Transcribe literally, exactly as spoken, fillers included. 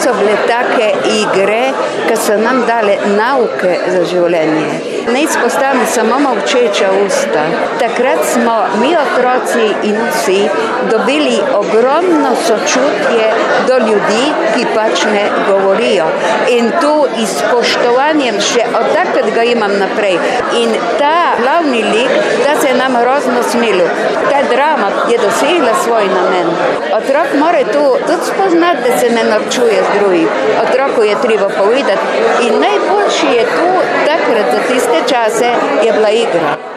so bile take igre, ki so nam dale nauke za življenje. Ne izpostavim samo molčeča usta. Takrat smo mi otroci in vsi dobili ogromno sočutje do ljudi, ki pač ne govorijo. In tu izpoštovanjem še od takrat ga imam naprej. In ta glavni lik, da se nam grozno smilil. Ta drama je dosegla svoj namen. Otrok mora tu tudi spoznati, da se ne norčuje z drugim. Otroku je treba povedati. In najboljši je tu takrat za tiste čase je bila igra.